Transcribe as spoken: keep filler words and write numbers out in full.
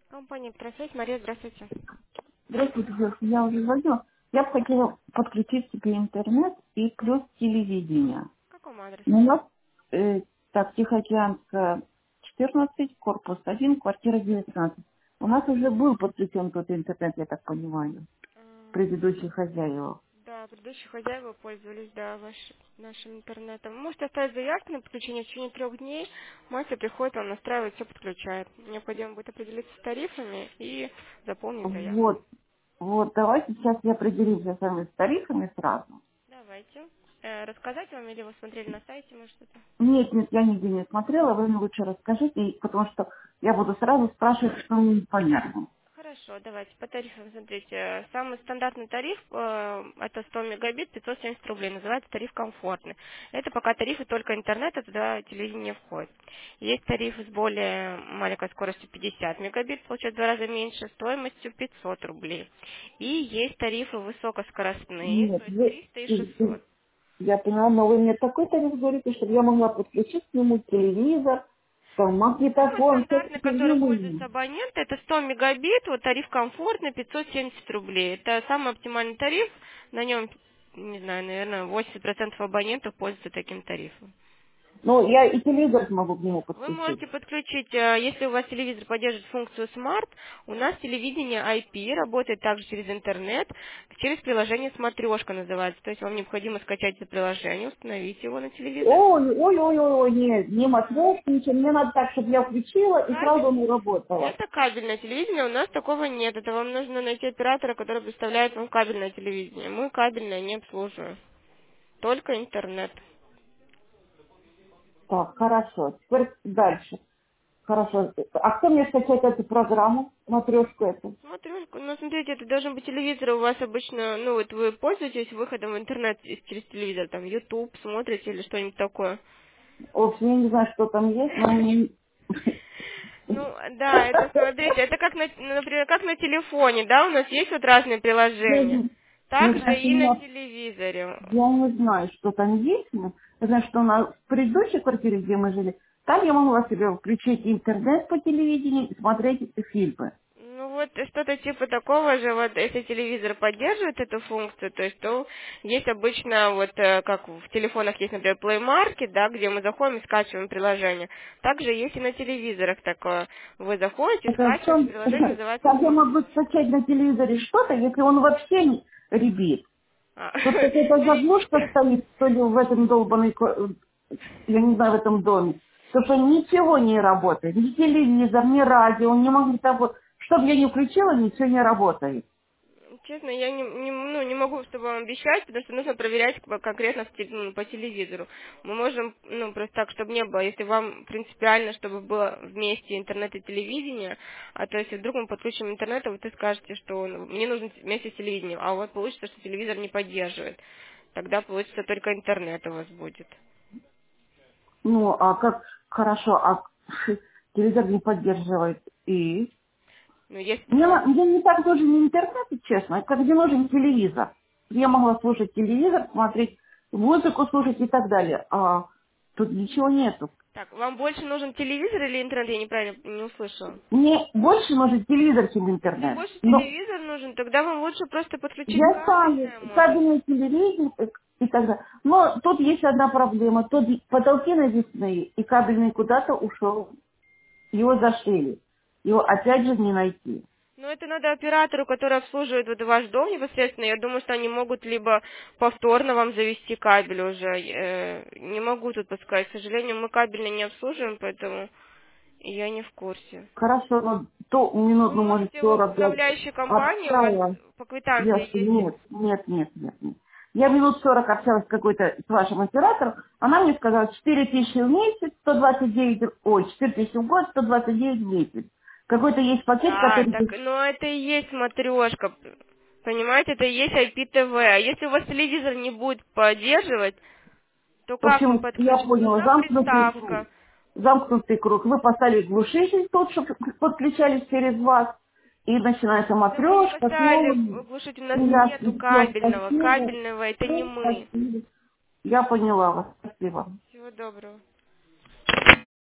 Компания «Профессия». Мария, здравствуйте. Здравствуйте, девушка, я уже звонила. Я бы хотела подключить себе интернет и плюс телевидение. К какому адресу? Но у нас, э, так, Тихоокеанская, четырнадцать, корпус один, квартира девятнадцать. У нас уже был подключен тот интернет, я так понимаю, М, предыдущий хозяева. Да, предыдущие хозяева пользовались, да, ваш- нашим интернетом. Можете оставить заявку на подключение в течение трех дней. Мастер приходит, он настраивает, все подключает. Необходимо будет определиться с тарифами и заполнить заявку. Вот, вот, давайте сейчас я определюсь с вами с тарифами сразу. Давайте. Э, рассказать вам или вы смотрели на сайте, может, что-то? Нет, нет, я нигде не смотрела, вы мне лучше расскажите, и- потому что я буду сразу спрашивать, что мне непонятно. Хорошо, давайте по тарифам смотрите. Э, Самый стандартный тариф э, это сто мегабит, пятьсот семьдесят рублей. Называется тариф комфортный. Это пока тарифы только интернета, туда телевидение входит. Есть тарифы с более маленькой скоростью пятьдесят мегабит, получается в два раза меньше, стоимостью пятьсот рублей. И есть тарифы высокоскоростные, Нет, стоит вы, триста и ты- ты- шестьсот. я поняла, но вы мне такой тариф говорите, чтобы я могла подключить к нему телевизор, там, Самый магнитофон, все стандартный, это который знаю. пользуются абоненты, это сто мегабит, вот тариф комфортный, пятьсот семьдесят рублей. Это самый оптимальный тариф, на нем, не знаю, наверное, восемьдесят процентов абонентов пользуются таким тарифом. Ну, я и телевизор смогу к нему Вы подключить. можете подключить, э, если у вас телевизор поддерживает функцию Smart, у нас телевидение ай пи работает также через интернет, через приложение «Смотрешка» называется. То есть вам необходимо скачать это приложение, установить его на телевизор. Ой, ой, ой, ой, ой, нет, не Да. матрешки, ничего. Мне надо так, чтобы я включила и сразу Кабель? оно работало. Это кабельное телевидение, у нас такого нет. Это вам нужно найти оператора, который представляет вам кабельное телевидение. Мы кабельное не обслуживаем. Только интернет. Так, хорошо. Теперь дальше. Хорошо. А кто мне скачать эту программу, матрешку эту? Смотрю, ну смотрите, это должен быть телевизор. У вас обычно, ну вот вы пользуетесь выходом в интернет из- через телевизор, там YouTube смотрите или что-нибудь такое. В общем, я не знаю, что там есть, но мне... Ну, да, это, смотрите, это как, на, например, как на телефоне, да, у нас есть вот разные приложения. Нет, Также значит, у и на меня телевизоре. я не знаю, что там есть. но Я знаю, что на в предыдущей квартире, где мы жили, там я могла себе включить интернет по телевидению и смотреть эти фильмы. Ну вот что-то типа такого же, вот если телевизор поддерживает эту функцию, то есть то есть обычно вот э, как в телефонах есть, например, Play Market, да, где мы заходим и скачиваем приложение. Также есть и на телевизорах такое. Вы заходите, Это в скачиваете чем, приложение, называется как я могу Смотрешка. скачать на телевизоре что-то, если он вообще не ребит? А, Тут какая-то заглушка ре- стоит, что ли, в этом долбанной, ко- я не знаю, в этом доме. Потому что ничего не работает. Ни телевизор, ни радио, не могу того. Чтобы я не включила, ничего не работает. Честно, я не, не- ну, не могу с тобой обещать, потому что нужно проверять как бы конкретно в теле- ну, по телевизору. Мы можем, ну, просто так, чтобы не было, если вам принципиально, чтобы было вместе интернет и телевидение, а то если вдруг мы подключим интернет, а вы ты скажете, что ну, мне нужно вместе с телевидением, а у вас получится, что телевизор не поддерживает. Тогда получится только интернет у вас будет. Ну, а как хорошо, а телевизор не поддерживает и... Ну, если Мне, на- вам мне не так нужен интернет, честно, как мне нужен телевизор. Я могла слушать телевизор, смотреть музыку, слушать и так далее. А тут ничего нету. так, вам больше нужен телевизор или интернет, я неправильно не услышала. Мне больше нужен телевизор, чем Если интернет. больше Но телевизор нужен, тогда вам лучше просто подключить я ставлю кабельное, может. кабельный телевизор и так далее. Но тут есть одна проблема. Тут потолки навесные, и кабельный куда-то ушел. Его зашили. Его опять же не найти. Ну, это надо оператору, который обслуживает вот ваш дом непосредственно. Я думаю, что они могут либо повторно вам завести кабель уже. Э, не могу тут подсказать. К сожалению, мы кабельно не обслуживаем, поэтому я не в курсе. Хорошо, но то минут, Вы ну, может, можете в сорок я управляющей компании, у вас отправила. по квитанции Ясно, есть. нет, нет, нет, нет, нет. Я минут сорок общалась с какой-то, с вашим оператором, она мне сказала четыре тысячи в месяц, сто двадцать девять, ой, четыре тысячи в год, сто двадцать девять в месяц. Какой-то есть пакет, Да, который... так, но это и есть смотрешка. Понимаете, это и есть ай пи ти ви. А если у вас телевизор не будет поддерживать, то В как вы общем, я подключите? поняла, Нужна замкнутый круг. приставка. Замкнутый круг. Вы поставили глушитель тут, чтобы подключались через вас, и начинается Да мы не матрешка, поставили клоун, глушитель, у и нас я нету все кабельного. спасибо, Кабельного это не все мы. спасибо. Я поняла вас, спасибо. Всего доброго.